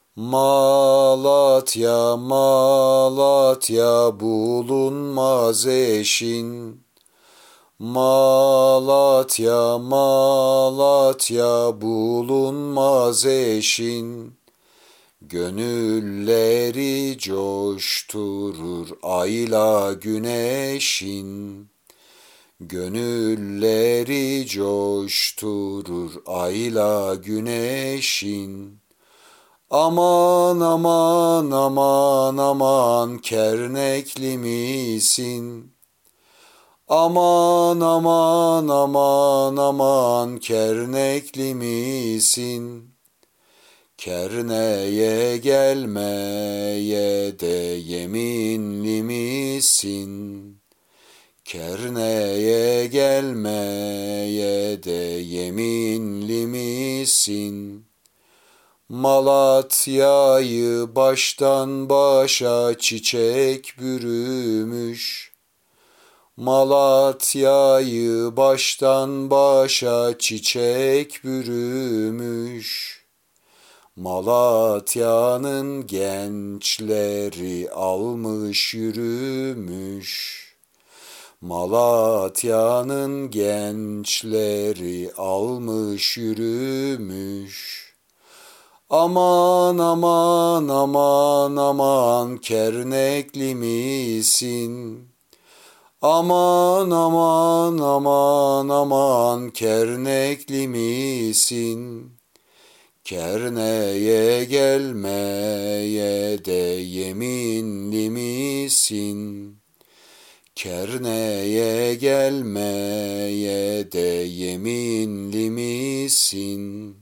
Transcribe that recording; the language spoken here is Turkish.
Malatya, Malatya bulunmaz eşin. Malatya, Malatya bulunmaz eşin. Gönülleri coşturur ayla güneşin. Gönülleri coşturur ayla güneşin. Aman aman aman aman kernekli misin? Aman aman aman aman kernekli misin? Kerneye gelmeye de yeminli misin? Kerneye gelmeye de yeminli misin? Malatya'yı baştan başa çiçek bürümüş. Malatya'yı baştan başa çiçek bürümüş. Malatya'nın gençleri almış yürümüş. Malatya'nın gençleri almış yürümüş. Aman aman aman aman kernekli misin? Aman aman aman aman kernekli misin? Kerneye gelmeye de yeminli misin? Kerneye gelmeye de yeminli misin?